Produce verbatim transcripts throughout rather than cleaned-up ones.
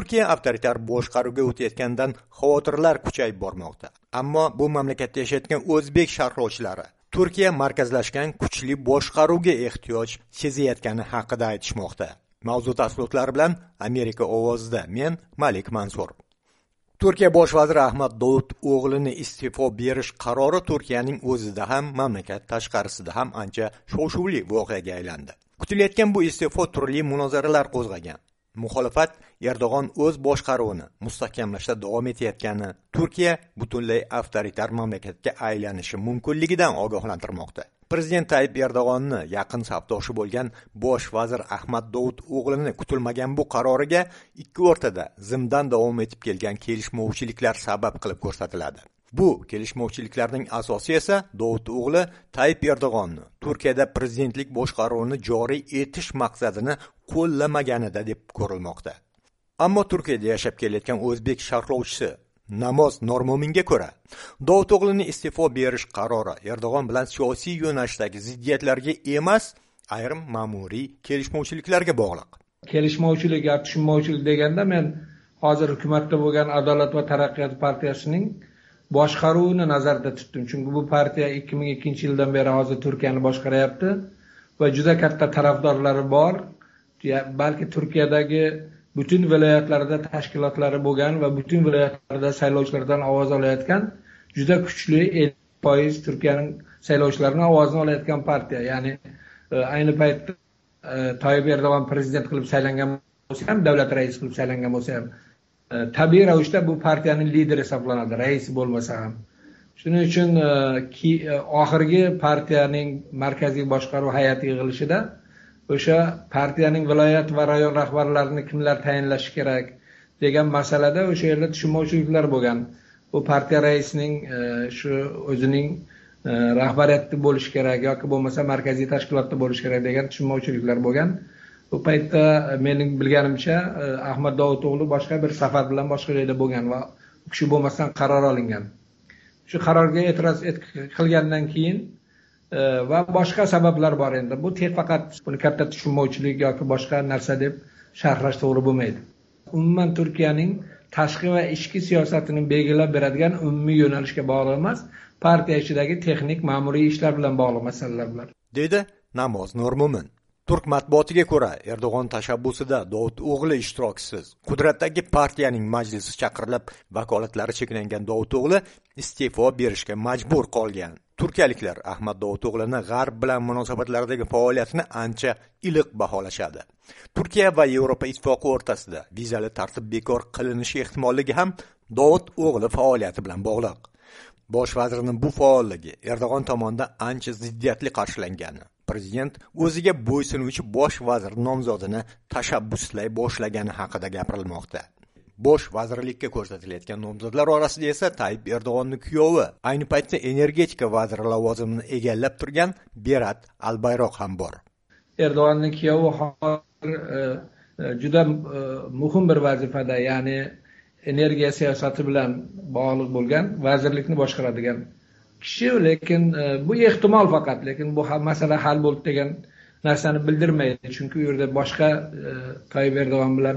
Turkiya avtoritar boshqaruvga o'tayotganidan xavotirlar kuchayib bormoqda. Ammo bu mamlakatda yashayotgan o'zbek sharhlovchilari Turkiya markazlashgan kuchli boshqaruvga ehtiyoj sezayotgani haqida aytishmoqda. Mavzu tafsilotlari bilan Amerika ovozida men Malik Mansur. Turkiya bosh vaziri Ahmad Davuto'g'lini iste'fo berish qarori Turkiyaning o'zida ham, mamlakat tashqarisida ham ancha shov-shuvli voqeaga aylandi. Kutilayotgan bu iste'fo turli munozaralar qo'zg'agan. Muxolifat Erdo'g'on o'z boshqaruvini mustahkamlashda davom etayotgani, Turkiya butunlay avtoritar mamlakatga aylanishi mumkinligidan ogohlantirmoqda. Prezident Tayyip Erdo'g'onni yaqin safdoshi bo'lgan bosh vazir Ahmad Davuto'g'lini kutilmagan bu qaroriga ikki o'rtada zimdan davom etib kelgan kelishmovchiliklar sabab qilib ko'rsatiladi. Bu kelishmovchiliklarning asosi esa Davuto'g'li Tayyip Erdo'g'onni Turkiyada prezidentlik boshqaruvini joriy etish maqsadini qo'llamaganida deb ko'rilmoqda. Ammo Turkiyada yashab kelayotgan o'zbek sharhlovchisi Namoz Normo'minga ko'ra, Davuto'g'lini iste'fo berish qarori Erdo'g'on bilan siyosiy yo'nalishdagi ziddiyatlarga emas, ayrim ma'muriy kelishmovchiliklarga bog'liq. Kelishmovchilik yoki tushunmovchilik deganda men hozir hukumatda bo'lgan Adolat va taraqqiyot partiyasining boshqaruvini nazarda tutdim. Chunki bu partiya ikki ming ikkinchi yildan beri hozir Turkiyani boshqaryapti va juda katta tarafdorlari bor. Balki Turkiyadagi butun viloyatlarda tashkilotlari bo'lgan va butun viloyatlarda saylovchilardan ovoz olayotgan juda kuchli ellik foiz Turkiyaning saylovchilarining ovozini olayotgan partiya. Ya'ni ayni paytda Tayyip Erdo'g'on prezident qilib saylangan bo'lsa ham, davlat raisi qilib saylangan bo'lsa ham, tabiiy ravishda bu partiyaning lideri hisoblanadi, raisi bo'lmasa ham. Shuning uchun oxirgi partiyaning markaziy boshqaruv hay'ati yig'ilishida o'sha partiyaning viloyat va rayon rahbarlarini kimlar tayinlashi kerak degan masalada o'sha yerda tushunmovchiliklar bo'lgan. Bu partiya raisining shu o'zining rahbariyatda bo'lishi kerak yoki bo'lmasa markaziy tashkilotda bo'lishi kerak degan tushunmovchiliklar bo'lgan. Bu paytda mening bilganimcha Ahmad Davuto'g'li boshqa bir safar bilan boshqa joyda bo'lgan va u kishi bo'lmasdan qaror olingan. Shu qarorga e'tiroz qilgandan keyin va boshqa sabablar bor endi. Bu tek faqat buni katta tushunmovchilik yoki boshqa narsa deb sharhlash to'g'ri bo'lmaydi. Umuman Turkiyaning tashqi va ichki siyosatini belgilab beradigan umumiy yo'nalishga bog'liq emas, partiya ichidagi texnik ma'muriy ishlar bilan bog'liq masalalar, dedi Namoz Normo'min. Turk matbuotiga ko'ra, Erdo'g'on tashabbusida Davuto'g'li ishtirokisiz qudratdagi partiyaning majlisi chaqirilib, vakolatlari cheklangan Davuto'g'li iste'fo berishga majbur qolgan. Turkiyaliklar Ahmad Davuto'g'lini G'arb bilan munosabatlardagi faoliyatini ancha iliq baholashadi. Turkiya va Yevropa ittifoqi o'rtasida vizali tartib bekor qilinishi ehtimolligi ham Davuto'g'li faoliyati bilan bog'liq. Bosh vazirning bu faolligi Erdo'g'on tomonidan ancha ziddiyatli qarshilangani, prezident o'ziga bo'ysunuvchi bosh vazir nomzodini tashabbuslay boshlagani haqida gapirilmoqda. Bosh vazirlikka ko'rsatilayotgan nomzodlar orasida esa Tayyip Erdo'g'onning kuyovi, ayni paytda energetika vaziri lavozimini egallab turgan Berat Albayroq ham bor. Erdo'g'onning kuyovi hozir juda muhim bir vazifada, ya'ni energiya siyosati bilan bog'liq bo'lgan vazirlikni boshqaradigan kishi, lekin bu ehtimol faqat, lekin bu masala hal bo'ldi degan narsani bildirmaydi. Chunki u yerda boshqa Tayyip Erdo'g'on bilan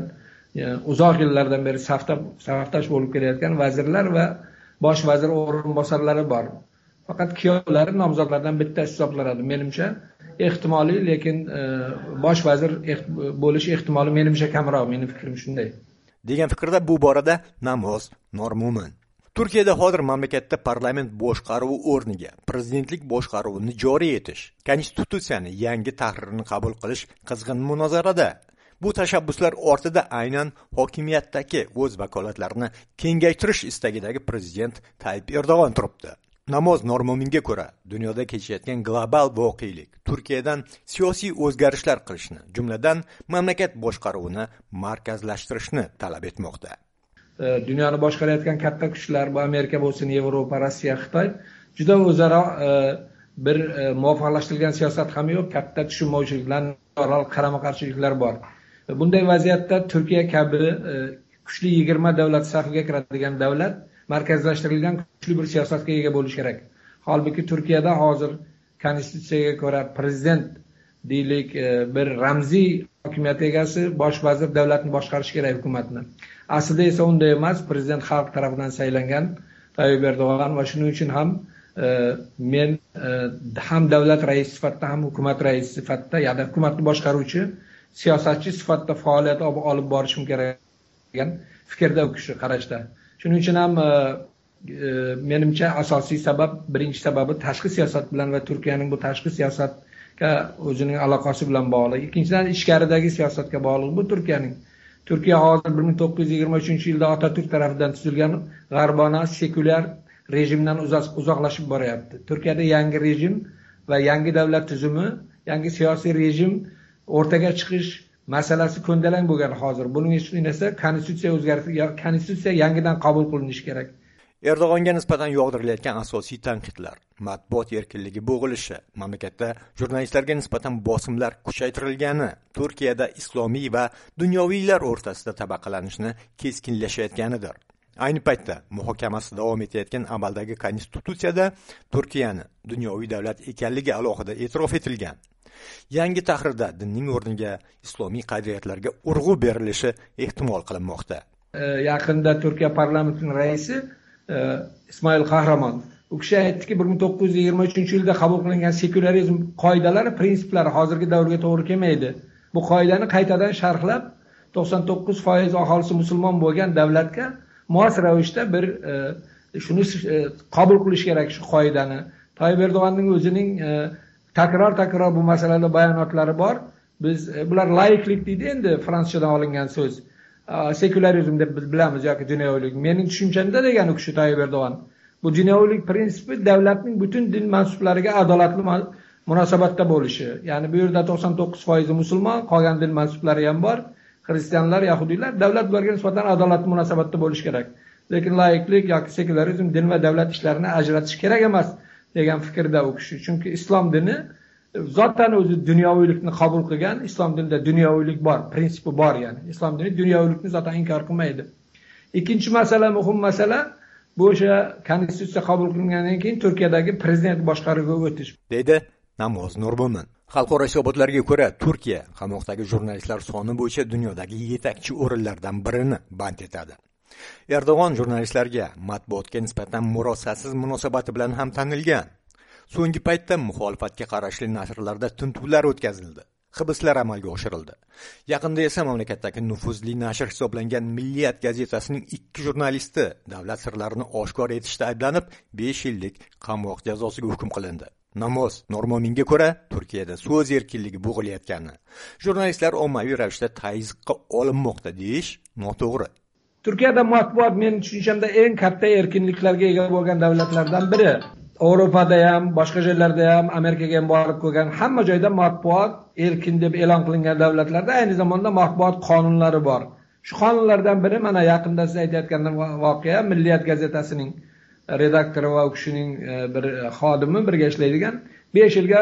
uzoq yillardan beri safdosh bo'lib kelayotgan vazirlar va bosh vazir o'rinbosarlari bor. Faqat kuyovlari nomzodlardan bittasi hisoblanadi. Menimcha ehtimoliy, lekin bosh vazir bo'lish ehtimoli menimcha kamroq, mening fikrim shunday. Degan fikrda bu borada Namoz Normo'min. Turkiyada hozir mamlakatda parlament boshqaruvi o'rniga prezidentlik boshqaruvini joriy etish, konstitutsiyani yangi tahririni qabul qilish qizg'in munozarada. Bu tashabbuslar ortida aynan hokimiyatdagi o'z vakolatlarini kengaytirish istagidagi prezident Tayyip Erdo'g'on turibdi. Namoz Normo'minga ko'ra, dunyoda kechayotgan global voqelik Turkiyadan siyosiy o'zgarishlar qilishni, jumladan mamlakat boshqaruvini markazlashtirishni talab etmoqda. Dunyoni boshqarayotgan katta kuchlar, bu Amerika bo'lsin, Yevropa, Rossiya, Xitoy, juda o'zaro bir muvofiqlashtirilgan siyosat ham yo'q, katta tushunmovchiliklar, qarama-qarshiliklar bor. Bunday vaziyatda Turkiya kabi kuchli yigirma davlat safiga kiradigan davlat markazlashtirilgan kuchli bir siyosatga ega bo'lishi kerak. Holbuki Turkiyada hozir konstitutsiyaga ko'ra prezident deylik bir ramziy hokimiyat egasi, bosh vazir davlatni boshqarishi kerak, hukumatni. aslida esa unday emas. Prezident xalq tarafidan saylangan Tayyip Erdo'g'an va shuning uchun ham men ham davlat raisi sifatida ham hukumat raisi sifatida, ya'ni hukumatni boshqaruvchi siyosatchi sifatida faoliyat olib borishim kerak degan fikrda u kishi qarashda. Shuning uchun ham menimcha asosiy sabab, birinchi sababi tashqi siyosat bilan va Turkiyaning bu tashqi siyosatga o'zining aloqasi bilan bog'liq. Ikkinchidan ichkaridagi siyosatga bog'liq. Bu Turkiyaning Turkiya hozir bir ming to'qqiz yuz yigirma uchinchi yilda Atatürk tarafidan tuzilgan g'arbona sekulyar rejimdan uzoqlashib boryapti. Turkiyada yangi rejim va yangi davlat tuzumi, yangi siyosiy rejim o'rtaga chiqish masalasi ko'ndalang bo'lgan hozir. Buning uchun esa konstitutsiya o'zgartirilgan, konstitutsiya yangidan qabul qilinishi kerak. Erdo'g'onga nisbatan yog'dirilayotgan asosiy tanqidlar, matbuot erkinligi bo'g'ilishi, mamlakatda jurnalistlarga nisbatan bosimlar kuchaytirilgani, Turkiyada islomiy va dunyoviylar o'rtasida tabaqalanishni keskinlashayotganidir. Ayni paytda muhokamasi davom etayotgan amaldagi konstitutsiyada Turkiyani dunyoviy davlat ekanligi alohida e'tirof etilgan. Yangi tahrirda dinning o'rniga islomiy qadriyatlarga urg'u berilishi ehtimol qilinmoqda. Yaqinda Turkiya parlamentining raisi Ismoil Qahramon u kishi aytdiki, bir ming to'qqiz yuz yigirma uchinchi yilda qabul qilingan sekularizm qoidalari, prinsiplari hozirgi davrga to'g'ri kelmaydi. Bu qoidani qaytadan sharhlab, to'qson to'qqiz foiz aholisi musulmon bo'lgan davlatga mos ravishda bir shuni qabul qilish kerak, shu qoidani. Tayyip Erdo'g'anning o'zining takror-takror bu masalada bayonotlari bor. Biz bular laiklik deydi, endi fransuzchadan olingan so'z. Sekularizm deb biz bilamiz yoki dunyovilik. Mening tushunchamda degan u kishi Tayyip Erdo'g'an. Bu dunyovilik prinsipi davlatning butun din mansublariga adolatli munosabatda bo'lishi. Ya'ni bu yerda to'qson to'qqiz foiz musulmon, qolgan din mansublari ham bor. Xristianlar, yahudiylar, davlat ularga nisbatan adolatli munosabatda bo'lishi kerak. Lekin laiklik yoki sekularizm din va davlat ishlarini ajratish kerak emas degan fikrda u kishi. Chunki islom dini zotan o'zi dunyoviylikni qabul qilgan. Islom dinida dunyoviylik bor, prinsipi bor, ya'ni islom dini dunyoviylikni zotan inkor qilmaydi. Ikkinchi masala, muhim masala, bu o'sha konstitutsiya qabul qilingandan keyin Turkiyadagi prezident boshqaruviga o'tish, deydi Namoz Nurmo'min. Xalqaro hisobotlarga ko'ra, Turkiya qamoqdagi jurnalistlar soni bo'yicha dunyodagi yetakchi o'rinlardan birini band etadi. Erdo'g'on jurnalistlarga matbuotga nisbatan murosasiz munosabati bilan ham tanilgan. So'nggi paytda muxolifatga qarashli nashrlarda tintuvlar o'tkazildi, hibslar amalga oshirildi. Yaqinda esa mamlakatdagi nufuzli nashr hisoblangan Milliyat gazetasining ikki jurnalisti davlat sirlarini oshkor etishda ayblanib, besh yillik qamoq jazosiga hukm qilindi. Namoz Nurmo'minga ko'ra, Turkiyada so'z erkinligi bo'g'ilayotgani, jurnalistlar ommaviy ravishda tayyiqqa olinmoqda deyish noto'g'ri. Turkiyada matbuot men tushunchamda eng katta erkinliklarga ega bo'lgan davlatlardan biri. Yevropada ham, boshqa joylarda ham, Amerikaga ham borib ko'rgan, hamma joyda matbuot erkin deb e'lon qilingan davlatlarda ayni zamanda matbuot qonunlari bor. Shu qonunlardan biri mana yaqinda siz aytayotgan voqea, Milliyat gazetasining redaktori va u kishining bir xodimi birga ishlaydigan besh yilga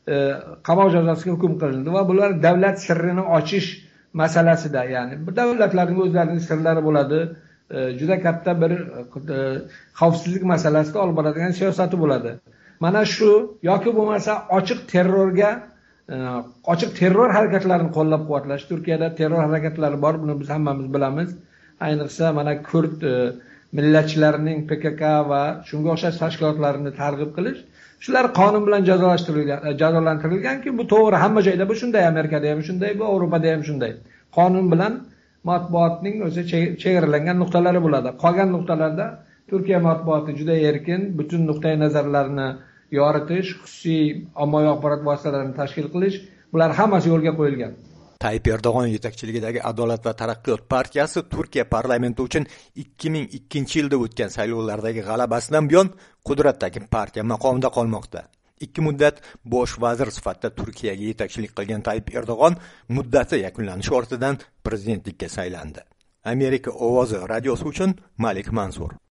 qamoq jazosiga hukm qilindi va bular davlat sirrini ochish masalasida, ya'ni bu davlatlarning o'zlarining sirlari bo'ladi, juda katta bir xavfsizlik masalasida olib boradigan siyosati bo'ladi. Mana shu yoki bo'lmasa ochiq terrorga, ochiq terror harakatlarini qo'llab-quvvatlash. Turkiyada terror harakatlari bor, buni biz hammamiz bilamiz. Ayniqsa mana Kurd millatchilarining P K K va shunga o'xshash tashkilotlarini targ'ib qilish, shular qonun bilan jazolashtirilgan, jazolantirilganki, bu to'g'ri, hamma joyda bu shunday, Amerikada ham shunday, bu Yevropada ham shunday. Qonun bilan matbuotning o'zi chegaralangan nuqtalari bo'ladi. Qolgan nuqtalarda Turkiya matbuoti juda erkin, butun nuqtai nazarlarni yoritish, xususiy ommaviy axborot vositalarini tashkil qilish, bular hammasi yo'lga qo'yilgan. Tayyip Erdo'g'on yetakchiligidagi Adolat va taraqqiyot partiyasi Turkiya parlamenti uchun ikki ming ikkinchi yilda o'tgan saylovlardagi g'alabasidan buyon qudratdagi partiya maqomida qolmoqda. Ikki muddat bosh vazir sifatida Turkiyaga yetakchilik qilgan Tayyip Erdo'g'on muddati yakunlanishi ortidan prezidentlikka saylandi. Amerika ovozi radiosi uchun Malik Mansur.